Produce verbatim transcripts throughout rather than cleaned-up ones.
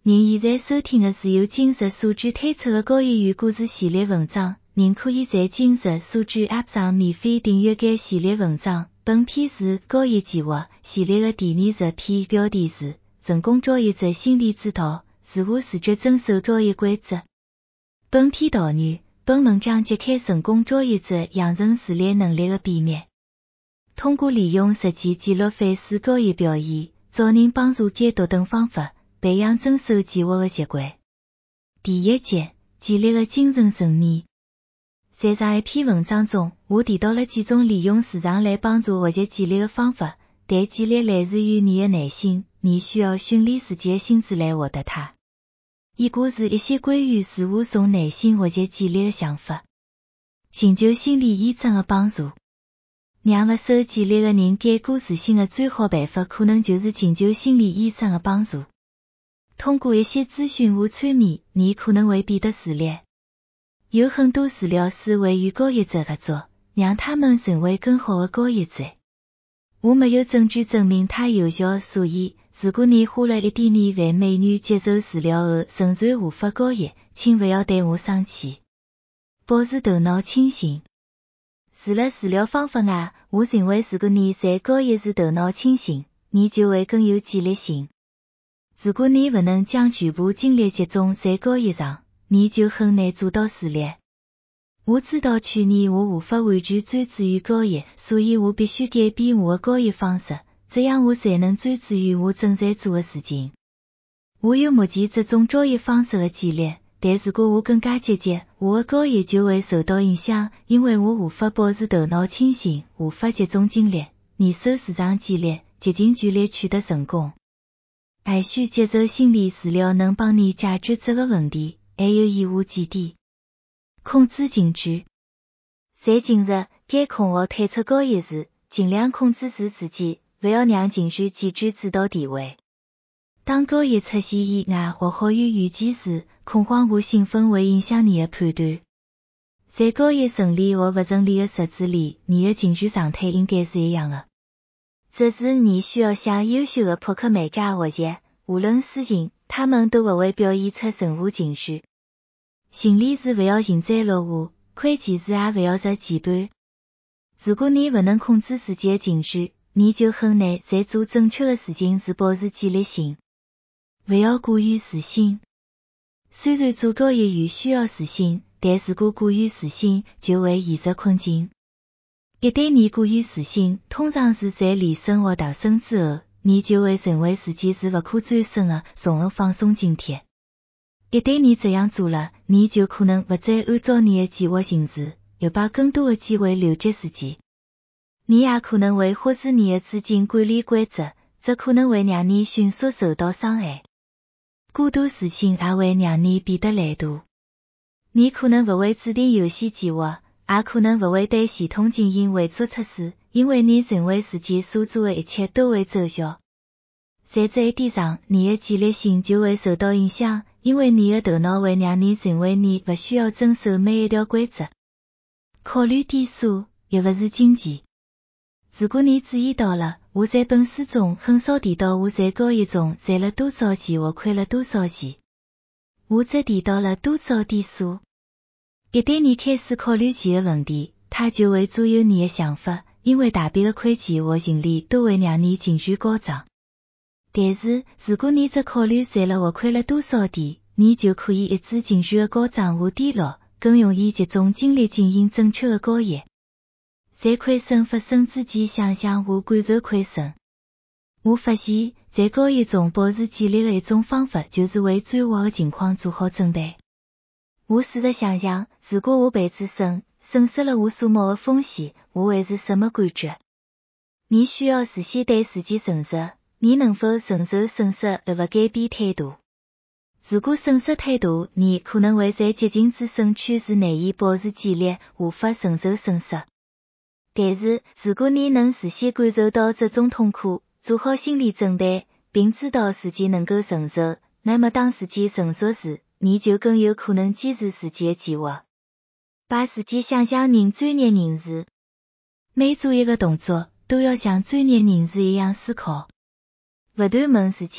您现在收听的是由今日所知推出的高一语故事系列文章，您可以在今日所知 App 上免费订阅该系列文章。本篇是高一计划系列的第二十篇，标题是成功交易者心理指导，如何试着遵守交易规则。本篇导语，本文章揭开成功交易者养成自律能力的秘密。通过利用实际记录反思交易表现，找人帮助解读等方法，培养遵守计划的习惯。第一节，建立的精神层面。在上一篇文章中，我提到了几种利用市场来帮助学习建立的方法，但建立来自于你的内心，你需要训练自己的心智来获得它。以下是一些关于如何从内心学习建立的想法。寻求心理医生的帮助。让不受建立的人改过自新的最好办法，可能就是寻求心理医生的帮助。通过一些咨询和催眠，你可能会变得自律。有很多治疗师会与交易者合作，让他们成为更好的交易者。我没有证据证明它有效，所以如果你花了一点年为美女接受治疗后仍然无法交易，请不要对我生气。保持头脑清醒。除了治疗方法外，我认为如果你在交易时头脑清醒，你就会更有纪律性。如果你不能将全部精力集中在交易上，你就很难做到自律。我知道去年我无法完全专注于交易，所以我必须改变我的交易方式，这样我才能专注于我正在做的事情。我有目前这种交易方式的纪律，但如果我更加积极，我的交易就会受到影响，因为我无法保持头脑清醒，无法集中精力，你受市场纪律，竭尽全力取得成功。还需接受心理治疗能帮你解决这个问题，还有以下几点。控制情绪。在近日，该空号推出交易时，尽量控制住自己，不要让情绪占据主导地位。当交易出现意外或好于预期时，恐慌和兴奋会影响你的判断。在交易顺利或不顺利的日子里，你的情绪状态应该是一样的。这时你需要向优秀的扑克买家学习，无论输赢，他们都不会表现出任何情绪。胜利时不要幸灾乐祸，亏钱时也不要食前盘。如果你不能控制自己的情绪，你就很难在做正确的事情时保持纪律性。不要过于自信。虽然做交易员需要自信，但如果过于自信，就会陷入困境。一旦你过于自信，通常是在练身或达成之后，你就会认为自己是不可战胜的，从而放松警惕。一旦你这样做了，你就可能不再按照你的计划行事，又把更多的机会留给自己。你也可能会忽视你的资金管理规则，这可能会让你迅速受到伤害。过度自信也会让你变得懒惰。你可能不会制定游戏计划，也可能不会对系统进行微缩测试，因为你认为自己所做的一切都会奏效。在这一点上，你的纪律性就会受到影响，因为你的头脑会让你认为你不需要遵守每一条规则。考虑点数，也不是经济。如果你注意到了，我在本书中很少提到我在交易中赚了多少钱或亏了多少钱，我只提到了多少点数。一旦你开始考虑钱的问题，它就会左右你的想法，因为大笔的亏钱或盈利都会让你情绪高涨。但是，如果你只考虑赚了或亏了多少点，你就可以抑制情绪的高涨和低落，更容易集中精力进行正确的交易。在亏损发生之前，想象和感受亏损。我发现，在交易中保持纪律的一种方法，就是为最坏的情况做好准备。我试着想象，如果我赔止损，损失了我所冒的风险，我会是什么感觉？你需要事先对自己诚实，你能否承受损失而不改变态度？如果损失太大，你可能会在接近止损区时难以保持纪律，无法承受损失。但是，如果你能事先感受到这种痛苦，做好心理准备，并知道自己能够承受，那么当时机成熟时，你就更有可能坚持自己的计划。把自己想象成专业人士，每做一个动作都要像专业人士一样思考。不断问自己，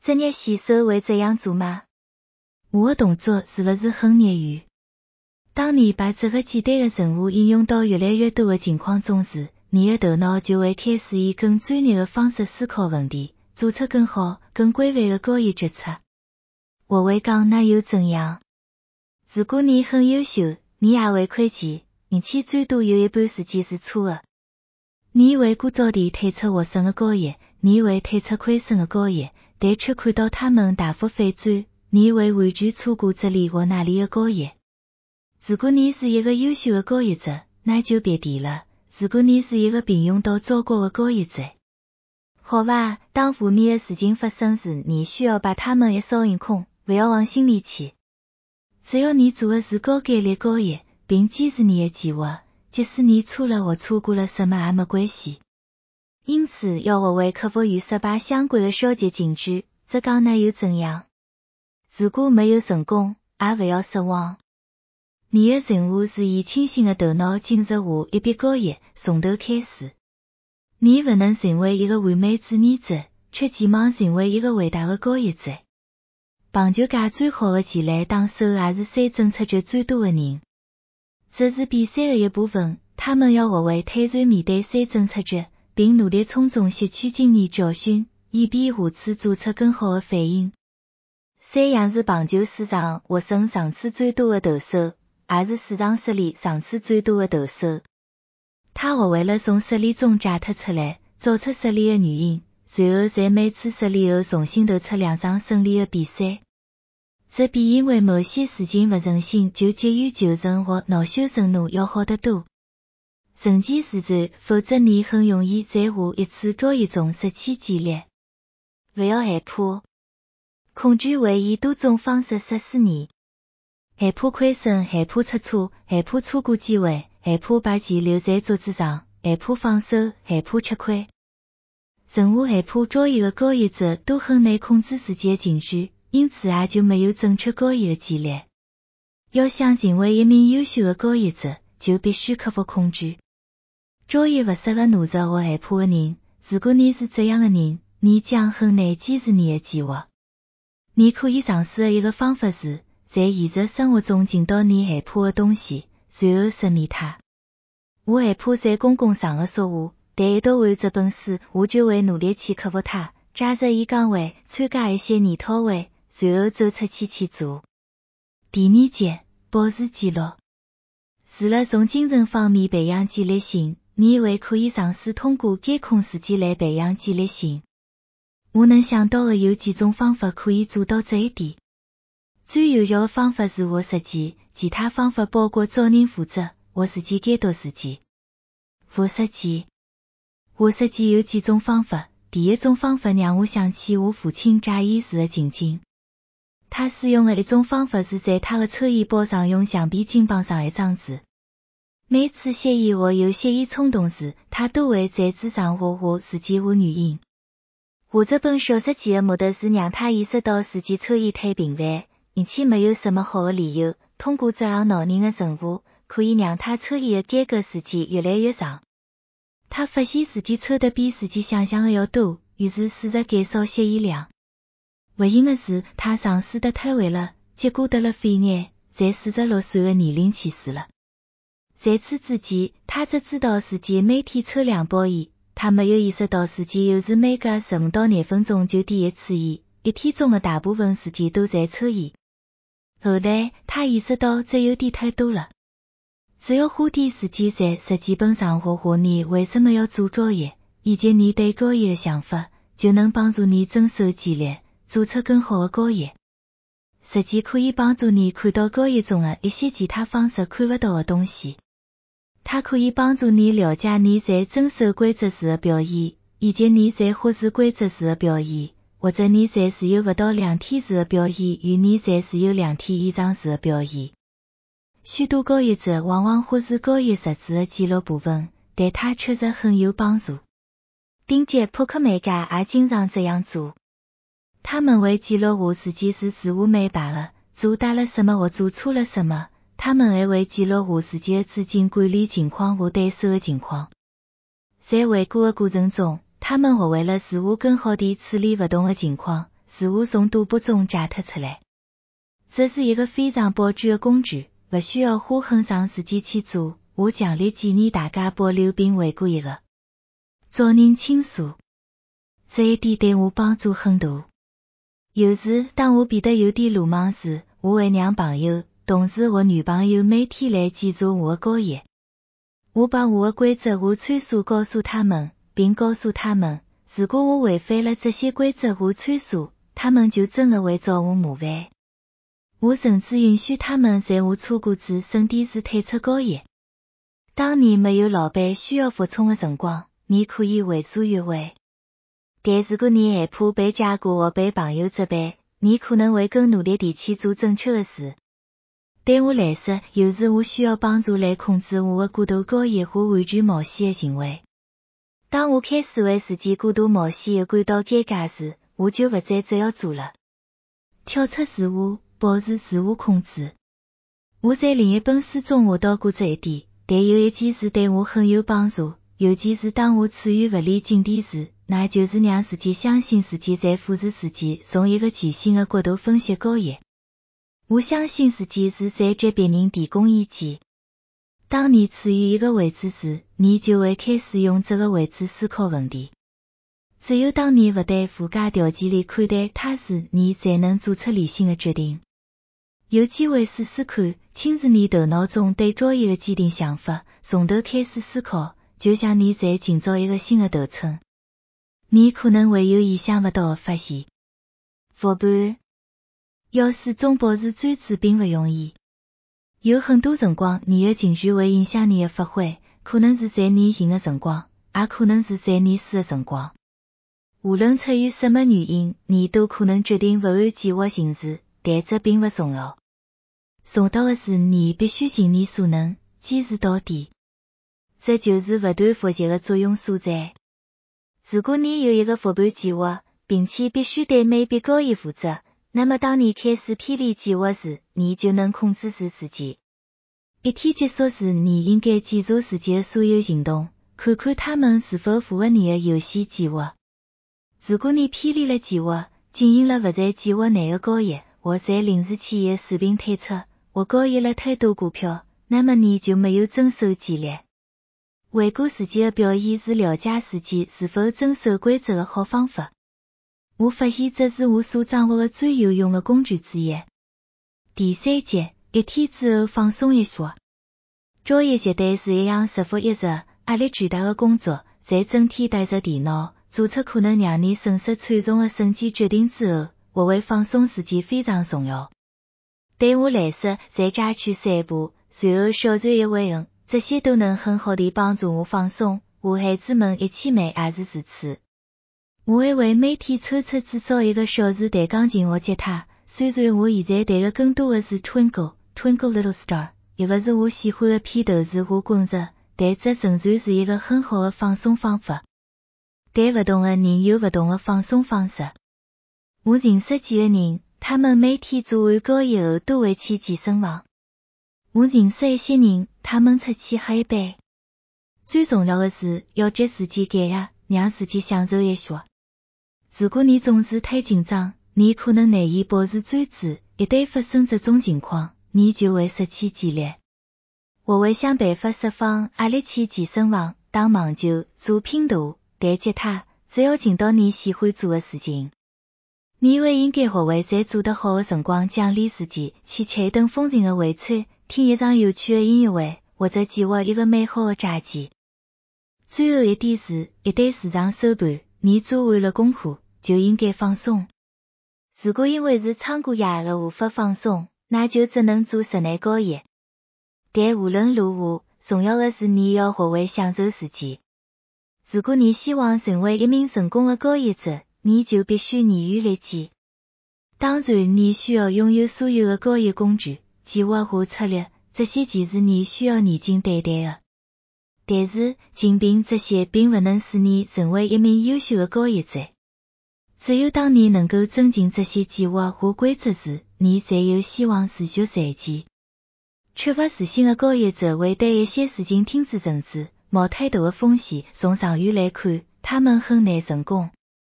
职业选手会这样做吗？我的动作是不是很业余？当你把这个简单的任务应用到越来越多的情况中时，你的头脑就会开始以更专业的方式思考问题，做出更好、更规范的交易决策。我会讲那又怎样？如果你很优秀，你也会看见，而且最多有一半时间是错的。你会鼓噪地推出获胜的交易，你会推出亏损的交易，但却看到他们大幅反转，你会完全错过这里或那里的交易。如果你是一个优秀的交易者，那就别提了。如果你是一个平庸到糟糕的交易者，好吧，当负面的事情发生时，你需要把它们一扫而空，不要往心里去。只要你做的是高概率交易，并坚持你的计划，即使你错了或错过了什么也没关系。因此要学会克服与失败相关的消极情绪，这讲那又怎样？如果没有成功，也不要失望。你的任务是以清醒的头脑进入下一笔交易，从头开始。你不能成为一个完美主义者，却期望成为一个伟大的交易者。棒球界最好的前篮打手也是三振出局最多的人。这是比赛的一部分，他们要学会坦然面对三振出局，并努力从中吸取经验教训，以便下次做出更好的反应。山羊是棒球史上获胜场次最多的投手，也是史上失利场次最多的投手。他学会了从失利中解脱出来，找出失利的原因，随后在每次失利后重新投出两场胜利的比赛。这比因为某些事情不顺心就急于求成或恼羞成怒要好得多。顺其自然，否则你很容易在下一次交易中失去纪律。不要害怕，恐惧会以多种方式杀死你。害怕亏损，害怕出错，害怕错过机会，害怕把钱留在桌子上，害怕放手，害怕吃亏。任何害怕交易的交易者都很难控制自己的情绪，因此也就没有正确交易的纪律。要想成为一名优秀的交易者，就必须克服恐惧。交易不适合懦弱或害怕的人，如果你是这样的人，你将很难坚持你的计划。你可以尝试的一个方法是，在现实生活中见到你害怕的东西，随后直面它。我害怕在公共场合说话，但一读完这本书，我就会努力去克服它。加入演讲会，参加一些研讨会，随后走出去去做。第二节，保持纪律。除了从精神方面培养纪律性，你还可以尝试通过监控自己来培养纪律性。我能想到的有几种方法可以做到这一点。最有效的方法是活实际，其他方法包括找人负责，活实际监督自己。活实际，活实际有几种方法。第一种方法让我想起我父亲假意时的情景。他使用的一种方法是在他的抽烟包上用橡皮筋绑上一张纸。每次吸烟或有吸烟冲动时，他都会在纸上画画自己和原因。画这本小日记的目的是让他意识到自己抽烟太频繁，而且没有什么好的理由。通过这样恼人的任务，可以让他抽烟的间隔时间越来越长。他发现自己抽得比自己想象的要多，于是试着减少吸烟量。不幸的是，他尝试的太晚了，结果得了肺癌，在四十六岁的年龄去世了。在此之前，他只知道自己每天抽两包烟，他没有意识到自己有时每隔十五到廿分钟就点一次烟，一天中的大部分时间都在抽烟。后来，他意识到这有点太多了。只要花点时间在日记本上画画你为什么要做交易，以及你对交易的想法，就能帮助你遵守纪律，做出更好的交易。日记可以帮助你看到交易中的一些其他方式看不到的东西。它可以帮助你了解你在遵守规则时的表现，以及你在忽视规则时的表现，或者你在持有不到两天时的表现与你在持有两天以上时的表现。许多交易者往往忽视交易日志的记录部分，但它确实很有帮助。顶级扑克买家也经常这样做。他们会记录下自己是如何买败了，做大了什么或做错了什么。他们还会记录下自己的资金管理情况和对手的情况。在回顾的过程中，他们学会了如何更好地处理不同的情况， 事物从肚腹中炸脱出来。这是一个非常宝贵的工具，不需要花很长时间去做。我强烈建议大家保留并回顾一个。找人倾诉，这一点对我帮助很大。有时当我变得有点鲁莽时，我会让朋友、同事或女朋友每天来检查我的作业。我把我的规则和参数告诉他们，并告诉他们，如果我违反了这些规则和参数，他们就真的会找我麻烦。我甚至允许他们在我错过之身体时退出作业。当你没有老板需要服从的辰光，你可以为所欲为。但如果你害怕被解雇或被朋友责备，你可能会更努力地去做正确的事。对我来说，有时我需要帮助来控制我的过度作业和完全冒险的行为。当我开始为自己过度冒险而感到尴尬时，我就不再这样做了。跳出自我，保持自我控制。我在另一本书中学到过这一点，但有一件事对我很有帮助，尤其是当我处于不利境地时，那就是让自己相信自己在扶持自己从一个全新的角度分析作业。我相信自己是在给别人提供意见。当你处于一个位置时，你就会开始用这个位置思考问题。只有当你不在附加条件里看待它时，你才能做出理性的决定。有机会试试看，清除你头脑中对作业的既定想法，从头开始思考，就像你在建造一个新的头层。你可能会有意想不到的发现。复盘，要始终保持专注并不容易。有很多辰光，你的情绪会影响你的发挥，可能是在你静的辰光，也可能是在你输的辰光。无论出于什么原因，你都可能决定不按计划行事，但这并不重要。重要的是你必须尽你所能，坚持到底。这就是不断复习的作用所在。如果你有一个复盘计划，并且必须对每笔交易负责，那么当你开始偏离计划时，你就能控制住自己。一天结束时，你应该检查自己的所有行动，看看他们是否符合你的优先计划。如果你偏离了计划，进行了不在计划内的交易，或在临时起意的视频推出，或交易了太多股票，那么你就没有遵守纪律。回顾自己的表现是了解自己是否遵守规则的好方法。我发现这是我所掌握的最有用的工具之一。第三节，一天之后放松一下。作业绝对是一样日复一日、压力巨大的工作，在整天对着电脑，做出可能让你损失惨重的瞬间决定之后，学会放松是件非常重要。对我来说，在家去散步，随后小睡一会儿，这些都能很好地帮助我放松。和孩子们一起玩也是如此。我还会每天抽出至少一个小时弹钢琴或吉他，虽然我现在弹的更多的是 Twinkle, Twinkle Little Star， 也不是我喜欢的披头士或滚石，但这仍然是一个很好的放松方法。但不同的人有不同的放松方式。我认识几个人，他们每天做完交易后都会去健身房。我认识一些人，他们出去喝一杯。最重要的是要给自己减压，让自己享受一下。如果你总是太紧张，你可能难以保持专注，一旦发生这种情况，你就会失去纪律。我会想办法释放压力，去健身房、打网球、做拼图、弹吉他，只要尽到你喜欢做的事情。你会应该学会在做得好的辰光奖励自己，去吃一顿丰盛的晚餐，听一场有趣的音乐会，或者计划一个美好的假期。最后一点是，一旦市场收盘，你做完了功课，就应该放松。如果因为是仓库夜而无法放松，那就只能做室内交易。但无论如何，重要的是你要学会享受自己。如果你希望成为一名成功的交易者，你就必须严于律己。当然，你需要拥有所有的交易工具、计划和策略，这些既是你需要严谨对待的。但是，仅凭这些并不能使你成为一名优秀的交易者。只有当你能够增进这些计划和规则时，你才有希望持续赚钱。缺乏自信的交易者会对一些事情听之任之，冒太大的风险，从长远来看，他们很难成功。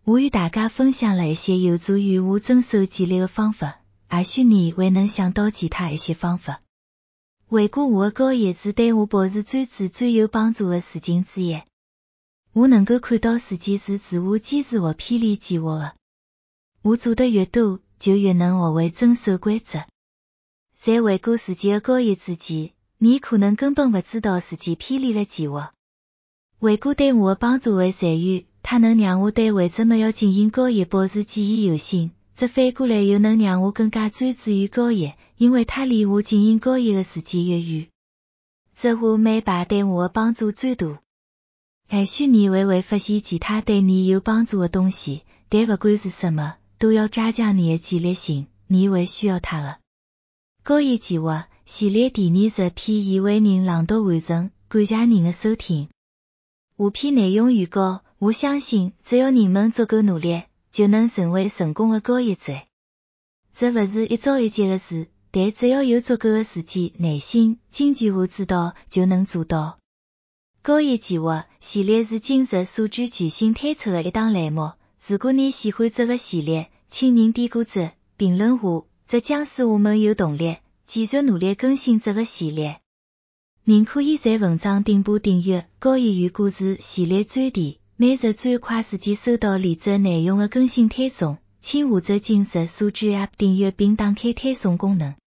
我与大家分享了一些有助于我增收纪律的方法，也许你还能想到其他一些方法。回顾我的高一是对我保持专注最有帮助的事情之一。我能够看到自己是自我坚持和偏离计划的。我做得越多，就越能学会遵守规则。在回顾自己的高一之前，你可能根本不知道自己偏离了计划。回顾对我的帮助会在于，它能让我对为什么要进行高一保持记忆犹新，这反过来又能让我更加专注于高一，因为它离我进行高一的时间越远。这话美白对我的帮助最大。也许你还会发现其他对你有帮助的东西，但不管是什么，都要加强你的纪律性，你会需要它的。高一计划系列第二十篇已为您朗读完成，感谢您的收听。下篇内容预告，我相信只要你们足够努力，就能成为成功的高一者。这不是一朝一夕的事，但只要有足够的时间、耐心、经济和指导，就能做到。高一计划系列是今日所举全新推出的一档栏目。如果你喜欢这个系列，请您点个赞、评论下，这将使我们有动力继续努力更新这个系列。您可以在文章顶部订阅高一语故事系列专题，每日最快时间收到连载内容的更新推送，请下载今日所举 App 订阅并打开推送功能。